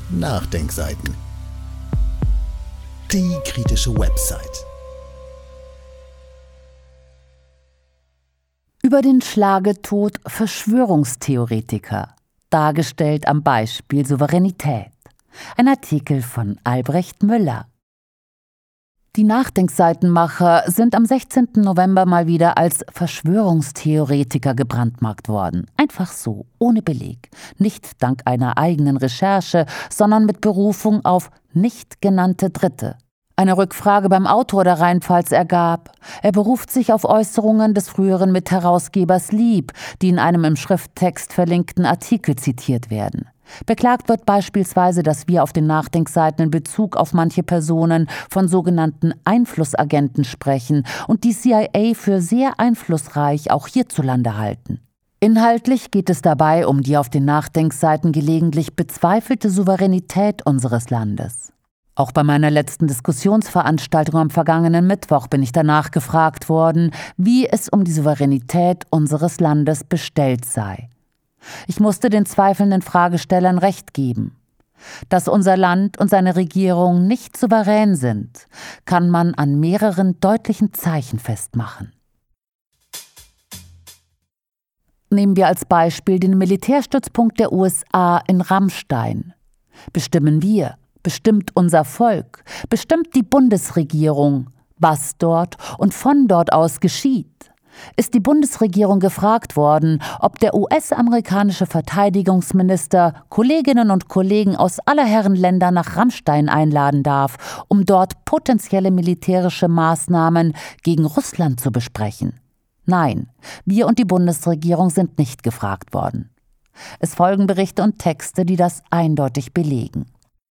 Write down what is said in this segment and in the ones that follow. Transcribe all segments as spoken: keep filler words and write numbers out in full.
Nachdenkseiten. Die kritische Website. Über den Schlagetod Verschwörungstheoretiker, dargestellt am Beispiel Souveränität. Ein Artikel von Albrecht Müller. Die Nachdenkseitenmacher sind am sechzehnten November mal wieder als Verschwörungstheoretiker gebrandmarkt worden. Einfach so, ohne Beleg. Nicht dank einer eigenen Recherche, sondern mit Berufung auf nicht genannte Dritte. Eine Rückfrage beim Autor der Rheinpfalz ergab, er beruft sich auf Äußerungen des früheren Mitherausgebers Lieb, die in einem im Schrifttext verlinkten Artikel zitiert werden. Beklagt wird beispielsweise, dass wir auf den Nachdenkseiten in Bezug auf manche Personen von sogenannten Einflussagenten sprechen und die C I A für sehr einflussreich auch hierzulande halten. Inhaltlich geht es dabei um die auf den Nachdenkseiten gelegentlich bezweifelte Souveränität unseres Landes. Auch bei meiner letzten Diskussionsveranstaltung am vergangenen Mittwoch bin ich danach gefragt worden, wie es um die Souveränität unseres Landes bestellt sei. Ich musste den zweifelnden Fragestellern Recht geben. Dass unser Land und seine Regierung nicht souverän sind, kann man an mehreren deutlichen Zeichen festmachen. Nehmen wir als Beispiel den Militärstützpunkt der U S A in Ramstein. Bestimmen wir, bestimmt unser Volk, bestimmt die Bundesregierung, was dort und von dort aus geschieht. Ist die Bundesregierung gefragt worden, ob der U S-amerikanische Verteidigungsminister Kolleginnen und Kollegen aus aller Herren Länder nach Ramstein einladen darf, um dort potenzielle militärische Maßnahmen gegen Russland zu besprechen? Nein, wir und die Bundesregierung sind nicht gefragt worden. Es folgen Berichte und Texte, die das eindeutig belegen.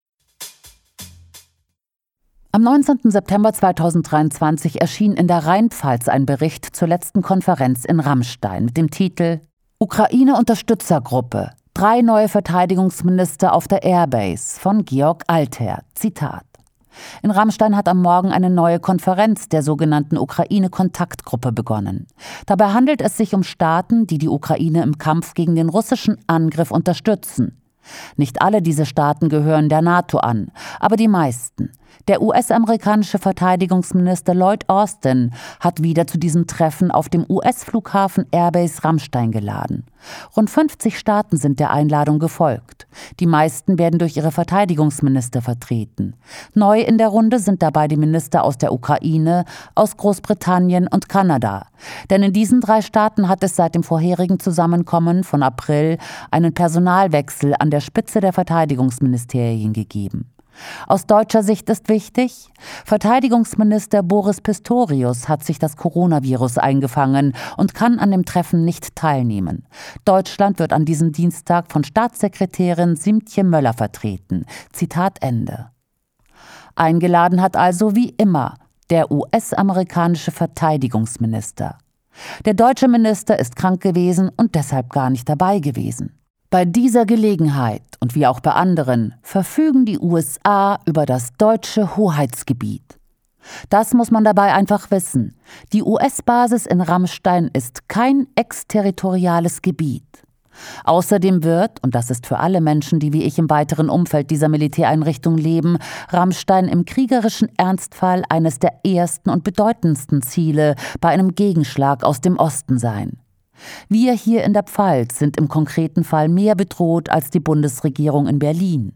Am neunzehnten September zweitausenddreiundzwanzig erschien in der Rheinpfalz ein Bericht zur letzten Konferenz in Ramstein mit dem Titel Ukraine-Unterstützergruppe. Drei neue Verteidigungsminister auf der Airbase von Georg Alther. Zitat. In Ramstein hat am Morgen eine neue Konferenz der sogenannten Ukraine-Kontaktgruppe begonnen. Dabei handelt es sich um Staaten, die die Ukraine im Kampf gegen den russischen Angriff unterstützen. Nicht alle diese Staaten gehören der NATO an, aber die meisten. Der U S-amerikanische Verteidigungsminister Lloyd Austin hat wieder zu diesem Treffen auf dem U S-Flughafen Airbase Ramstein geladen. Rund fünfzig Staaten sind der Einladung gefolgt. Die meisten werden durch ihre Verteidigungsminister vertreten. Neu in der Runde sind dabei die Minister aus der Ukraine, aus Großbritannien und Kanada. Denn in diesen drei Staaten hat es seit dem vorherigen Zusammenkommen von April einen Personalwechsel an der Spitze der Verteidigungsministerien gegeben. Aus deutscher Sicht ist wichtig, Verteidigungsminister Boris Pistorius hat sich das Coronavirus eingefangen und kann an dem Treffen nicht teilnehmen. Deutschland wird an diesem Dienstag von Staatssekretärin Siemtje Möller vertreten. Zitat Ende. Eingeladen hat also wie immer der U S-amerikanische Verteidigungsminister. Der deutsche Minister ist krank gewesen und deshalb gar nicht dabei gewesen. Bei dieser Gelegenheit und wie auch bei anderen verfügen die U S A über das deutsche Hoheitsgebiet. Das muss man dabei einfach wissen. Die U S-Basis in Ramstein ist kein exterritoriales Gebiet. Außerdem wird, und das ist für alle Menschen, die wie ich im weiteren Umfeld dieser Militäreinrichtung leben, Ramstein im kriegerischen Ernstfall eines der ersten und bedeutendsten Ziele bei einem Gegenschlag aus dem Osten sein. Wir hier in der Pfalz sind im konkreten Fall mehr bedroht als die Bundesregierung in Berlin.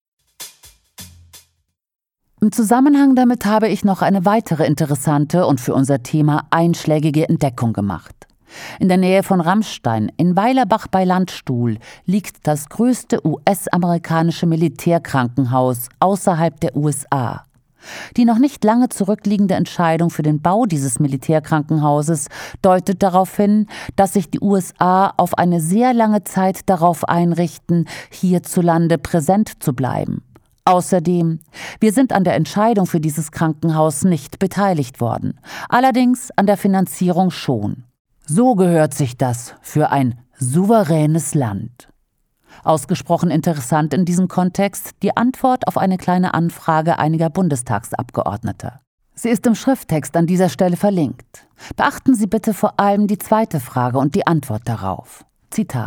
Im Zusammenhang damit habe ich noch eine weitere interessante und für unser Thema einschlägige Entdeckung gemacht. In der Nähe von Ramstein, in Weilerbach bei Landstuhl, liegt das größte U S-amerikanische Militärkrankenhaus außerhalb der U S A. Die noch nicht lange zurückliegende Entscheidung für den Bau dieses Militärkrankenhauses deutet darauf hin, dass sich die U S A auf eine sehr lange Zeit darauf einrichten, hierzulande präsent zu bleiben. Außerdem, wir sind an der Entscheidung für dieses Krankenhaus nicht beteiligt worden, allerdings an der Finanzierung schon. So gehört sich das für ein souveränes Land. Ausgesprochen interessant in diesem Kontext die Antwort auf eine kleine Anfrage einiger Bundestagsabgeordneter. Sie ist im Schrifttext an dieser Stelle verlinkt. Beachten Sie bitte vor allem die zweite Frage und die Antwort darauf. Zitat: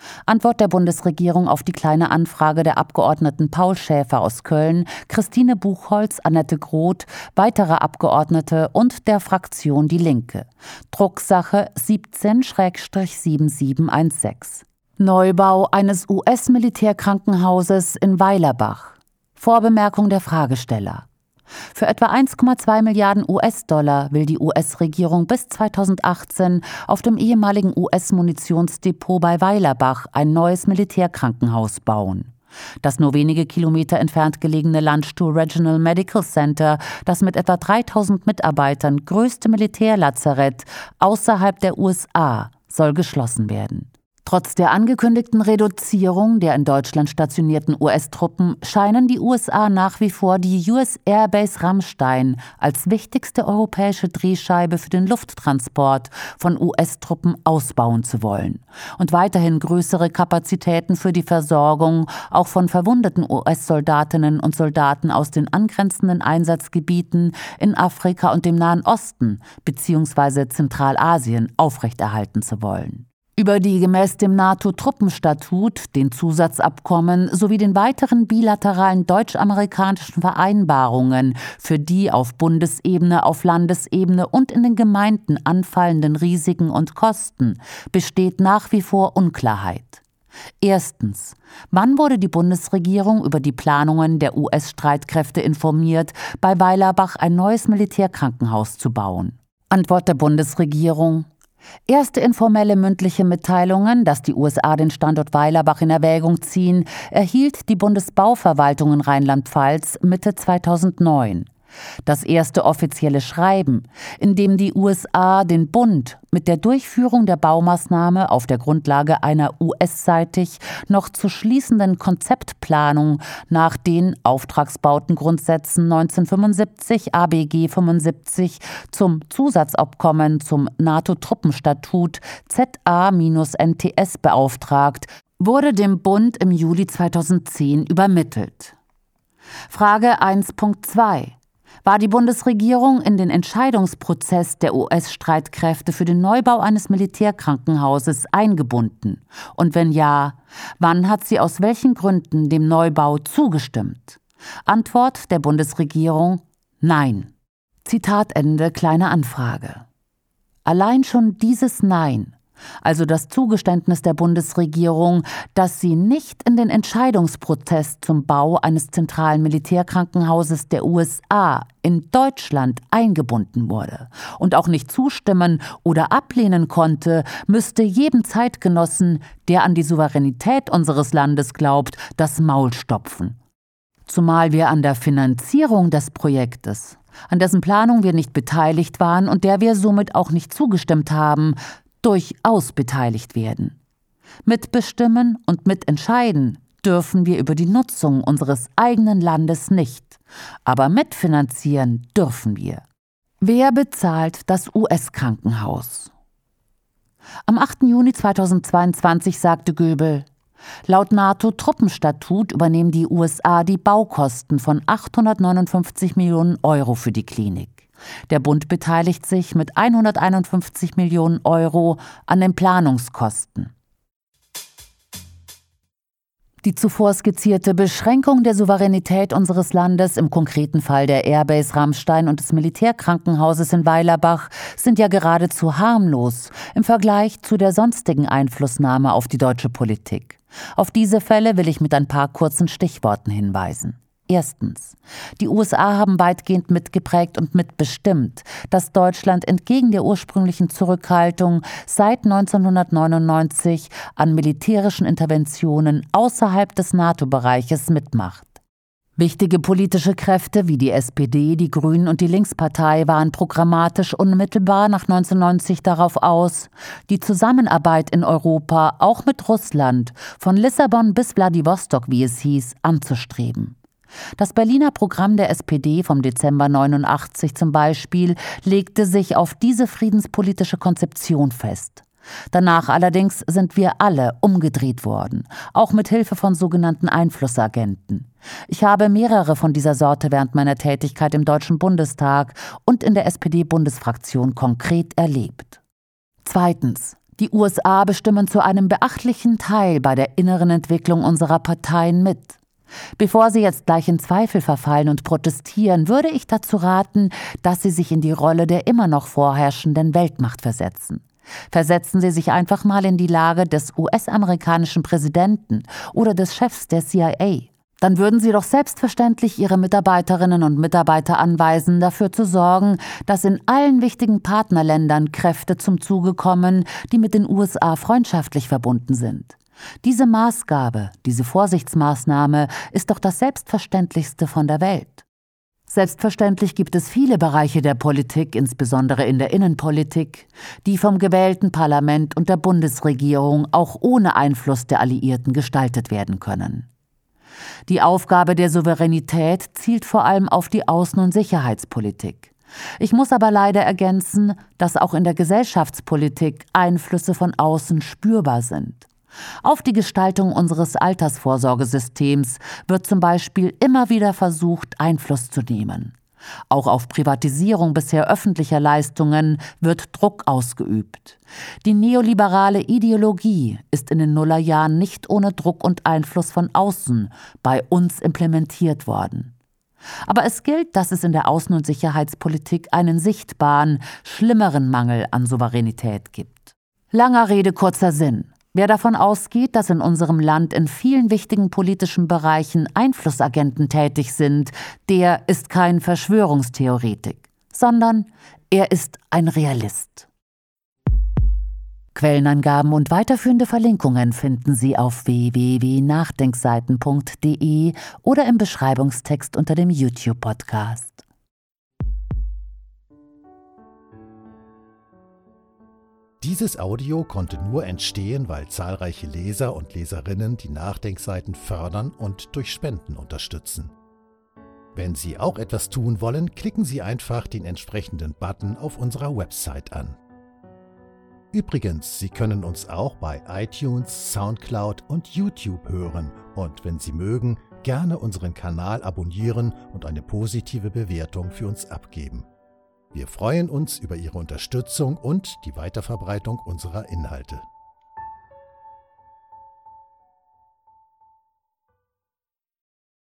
Antwort der Bundesregierung auf die Kleine Anfrage der Abgeordneten Paul Schäfer aus Köln, Christine Buchholz, Annette Groth, weitere Abgeordnete und der Fraktion Die Linke. Drucksache siebzehn sieben sieben eins sechs. Neubau eines U S-Militärkrankenhauses in Weilerbach. Vorbemerkung der Fragesteller. Für etwa eins Komma zwei Milliarden U S-Dollar will die U S-Regierung bis zweitausendachtzehn auf dem ehemaligen U S-Munitionsdepot bei Weilerbach ein neues Militärkrankenhaus bauen. Das nur wenige Kilometer entfernt gelegene Landstuhl Regional Medical Center, das mit etwa dreitausend Mitarbeitern größte Militärlazarett außerhalb der U S A, soll geschlossen werden. Trotz der angekündigten Reduzierung der in Deutschland stationierten U S-Truppen scheinen die U S A nach wie vor die U S Airbase Ramstein als wichtigste europäische Drehscheibe für den Lufttransport von U S-Truppen ausbauen zu wollen und weiterhin größere Kapazitäten für die Versorgung auch von verwundeten U S-Soldatinnen und Soldaten aus den angrenzenden Einsatzgebieten in Afrika und dem Nahen Osten bzw. Zentralasien aufrechterhalten zu wollen. Über die gemäß dem NATO-Truppenstatut, den Zusatzabkommen sowie den weiteren bilateralen deutsch-amerikanischen Vereinbarungen für die auf Bundesebene, auf Landesebene und in den Gemeinden anfallenden Risiken und Kosten besteht nach wie vor Unklarheit. Erstens. Wann wurde die Bundesregierung über die Planungen der U S-Streitkräfte informiert, bei Weilerbach ein neues Militärkrankenhaus zu bauen? Antwort der Bundesregierung: Erste informelle mündliche Mitteilungen, dass die U S A den Standort Weilerbach in Erwägung ziehen, erhielt die Bundesbauverwaltung in Rheinland-Pfalz Mitte zweitausendneun. Das erste offizielle Schreiben, in dem die U S A den Bund mit der Durchführung der Baumaßnahme auf der Grundlage einer U S-seitig noch zu schließenden Konzeptplanung nach den Auftragsbautengrundsätzen neunzehnhundertfünfundsiebzig A B G fünfundsiebzig zum Zusatzabkommen zum NATO-Truppenstatut Z A N T S beauftragt, wurde dem Bund im Juli zweitausendzehn übermittelt. Frage eins Punkt zwei. War die Bundesregierung in den Entscheidungsprozess der U S-Streitkräfte für den Neubau eines Militärkrankenhauses eingebunden? Und wenn ja, wann hat sie aus welchen Gründen dem Neubau zugestimmt? Antwort der Bundesregierung: Nein. Zitat Ende, Kleine Anfrage. Allein schon dieses Nein, also das Zugeständnis der Bundesregierung, dass sie nicht in den Entscheidungsprozess zum Bau eines zentralen Militärkrankenhauses der U S A in Deutschland eingebunden wurde und auch nicht zustimmen oder ablehnen konnte, müsste jedem Zeitgenossen, der an die Souveränität unseres Landes glaubt, das Maul stopfen. Zumal wir an der Finanzierung des Projektes, an dessen Planung wir nicht beteiligt waren und der wir somit auch nicht zugestimmt haben, durchaus beteiligt werden. Mitbestimmen und mitentscheiden dürfen wir über die Nutzung unseres eigenen Landes nicht, aber mitfinanzieren dürfen wir. Wer bezahlt das U S-Krankenhaus? Am achten Juni zweitausendzweiundzwanzig sagte Göbel: Laut NATO-Truppenstatut übernehmen die U S A die Baukosten von achthundertneunundfünfzig Millionen Euro für die Klinik. Der Bund beteiligt sich mit hunderteinundfünfzig Millionen Euro an den Planungskosten. Die zuvor skizzierte Beschränkung der Souveränität unseres Landes im konkreten Fall der Airbase Ramstein und des Militärkrankenhauses in Weilerbach sind ja geradezu harmlos im Vergleich zu der sonstigen Einflussnahme auf die deutsche Politik. Auf diese Fälle will ich mit ein paar kurzen Stichworten hinweisen. Erstens. Die U S A haben weitgehend mitgeprägt und mitbestimmt, dass Deutschland entgegen der ursprünglichen Zurückhaltung seit neunzehnhundertneunundneunzig an militärischen Interventionen außerhalb des NATO-Bereiches mitmacht. Wichtige politische Kräfte wie die S P D, die Grünen und die Linkspartei waren programmatisch unmittelbar nach neunzehnhundertneunzig darauf aus, die Zusammenarbeit in Europa, auch mit Russland, von Lissabon bis Wladiwostok, wie es hieß, anzustreben. Das Berliner Programm der S P D vom Dezember neunundachtzig zum Beispiel legte sich auf diese friedenspolitische Konzeption fest. Danach allerdings sind wir alle umgedreht worden, auch mit Hilfe von sogenannten Einflussagenten. Ich habe mehrere von dieser Sorte während meiner Tätigkeit im Deutschen Bundestag und in der S P D-Bundesfraktion konkret erlebt. Zweitens. Die U S A bestimmen zu einem beachtlichen Teil bei der inneren Entwicklung unserer Parteien mit. Bevor Sie jetzt gleich in Zweifel verfallen und protestieren, würde ich dazu raten, dass Sie sich in die Rolle der immer noch vorherrschenden Weltmacht versetzen. Versetzen Sie sich einfach mal in die Lage des U S-amerikanischen Präsidenten oder des Chefs der C I A. Dann würden Sie doch selbstverständlich Ihre Mitarbeiterinnen und Mitarbeiter anweisen, dafür zu sorgen, dass in allen wichtigen Partnerländern Kräfte zum Zuge kommen, die mit den U S A freundschaftlich verbunden sind. Diese Maßgabe, diese Vorsichtsmaßnahme ist doch das Selbstverständlichste von der Welt. Selbstverständlich gibt es viele Bereiche der Politik, insbesondere in der Innenpolitik, die vom gewählten Parlament und der Bundesregierung auch ohne Einfluss der Alliierten gestaltet werden können. Die Aufgabe der Souveränität zielt vor allem auf die Außen- und Sicherheitspolitik. Ich muss aber leider ergänzen, dass auch in der Gesellschaftspolitik Einflüsse von außen spürbar sind. Auf die Gestaltung unseres Altersvorsorgesystems wird zum Beispiel immer wieder versucht, Einfluss zu nehmen. Auch auf Privatisierung bisher öffentlicher Leistungen wird Druck ausgeübt. Die neoliberale Ideologie ist in den Nullerjahren nicht ohne Druck und Einfluss von außen bei uns implementiert worden. Aber es gilt, dass es in der Außen- und Sicherheitspolitik einen sichtbaren, schlimmeren Mangel an Souveränität gibt. Langer Rede, kurzer Sinn. Wer davon ausgeht, dass in unserem Land in vielen wichtigen politischen Bereichen Einflussagenten tätig sind, der ist kein Verschwörungstheoretik, sondern er ist ein Realist. Quellenangaben und weiterführende Verlinkungen finden Sie auf w w w punkt nachdenkseiten punkt d e oder im Beschreibungstext unter dem YouTube-Podcast. Dieses Audio konnte nur entstehen, weil zahlreiche Leser und Leserinnen die Nachdenkseiten fördern und durch Spenden unterstützen. Wenn Sie auch etwas tun wollen, klicken Sie einfach den entsprechenden Button auf unserer Website an. Übrigens, Sie können uns auch bei iTunes, Soundcloud und YouTube hören und, wenn Sie mögen, gerne unseren Kanal abonnieren und eine positive Bewertung für uns abgeben. Wir freuen uns über Ihre Unterstützung und die Weiterverbreitung unserer Inhalte.